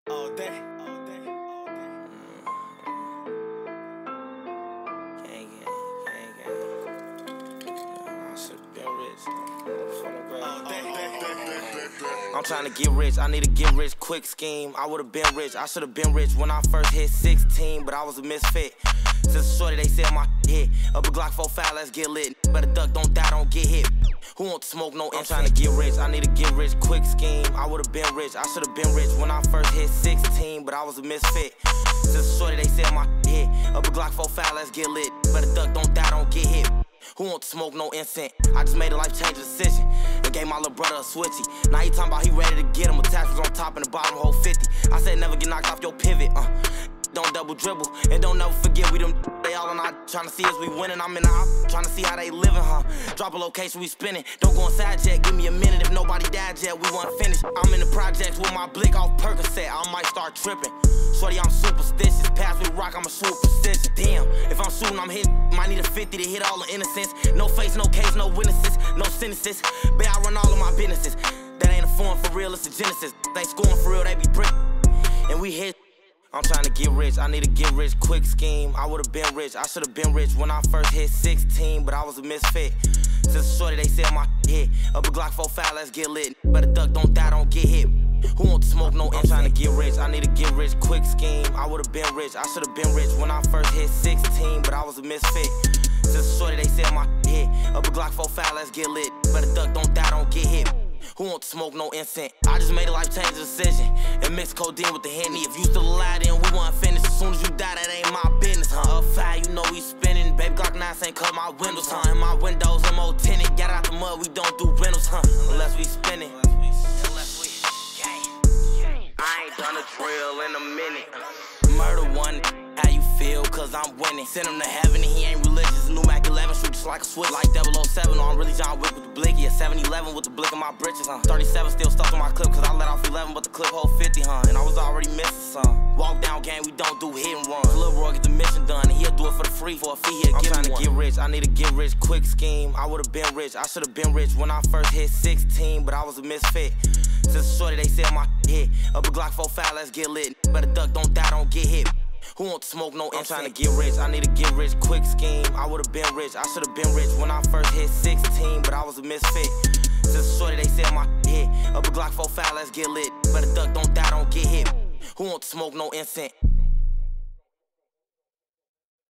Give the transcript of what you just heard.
All day, all day, all day. Gang, gang, gang, gang. I should've been rich. All day. I'm trying to get rich, I need to get rich quick scheme. I would've been rich, I should've been rich when I first hit 16, but I was a misfit. Since shorty they said my hit. Up a Glock 45, let's get lit. Better duck, don't die, don't get hit. Who won't smoke no I'm trying to get rich, I need to get rich quick scheme. I would've been rich, I should've been rich when I first hit 16, but I was a misfit. Since shorty they said my hit. Up a Glock 45, let's get lit. Better duck, don't die, don't get hit. Who won't smoke no incense? I just made a life-changing decision and gave my little brother a switchy. Now he talking about he ready to get him. Attachments on top and the bottom, hold 50. I said never get knocked off your pivot. Don't double dribble and don't never forget we them. They all on our trying to see us we winning. I'm in the op trying to see how they living, Drop a location, we spinning. Don't go inside yet, give me a minute. If nobody died yet, we wasn't finished. I'm in the projects with my blick off Percocet. I might start tripping. Shorty, I'm superstitious. Pass me the rock, I'ma shoot precision. Damn, if I'm shooting, I'm hitting. Might need a 50 to hit all the innocence. No face, no case, no witnesses, no sentences. Bet I run all of my businesses. That ain't a form for real, it's a genesis. They scoring for real, they be brick. And we hit. I'm trying to get rich, I need to get rich quick scheme. I would've been rich, I should've been rich when I first hit 16, but I was a misfit. Since shorty they said my hit. Up a Glock 45, let's get lit. Better duck, don't die, don't get hit. Who won't smoke no I'm trying to get rich, I need to get rich quick scheme. I would've been rich, I should've been rich when I first hit 16, but I was a misfit. Since shorty they said my hit. Up a Glock 45, let's get lit. Better duck, don't die, don't get hit. Who won't smoke no incense? I just made a life-changing decision and mixed codeine with the Henny. If you still alive, then we wasn't finished. As soon as you die, that ain't my business, Up 5, you know we spinning. Baby Glock 9 ain't cut my windows, And my windows, I'm old tinted. Got out the mud, we don't do rentals, Unless we spinning. I ain't done a drill in a minute. Murder one, how you feel? Cause I'm winning. Send him to heaven and he ain't religious. New Mac 11, shoot just like a switch. Like 007, I'm really John Wick with the blicky. 7-11 with the blick in my britches, 37 still stuck on my clip cause I let off 11, but the clip hold 50, And I was already missing some. Walk down game, we don't do hit and runs. Lil' Roy get the mission done and he'll do it for the free. For a fee, he'll give me one. I'm trying to get rich, I need to get rich quick scheme. I would've been rich, I should've been rich when I first hit 16, but I was a misfit. Since shorty they said my hit. Up a Glock 45, let's get lit. Better duck, don't die, don't get hit. Who won't smoke no I'm trying to get rich, I need to get rich quick scheme. I would've been rich, I should've been rich when I first hit 16, but I was a misfit. Since shorty they said my hit. Up a Glock 45, let's get lit. Better duck, don't die, don't get hit. Who won't smoke no incense?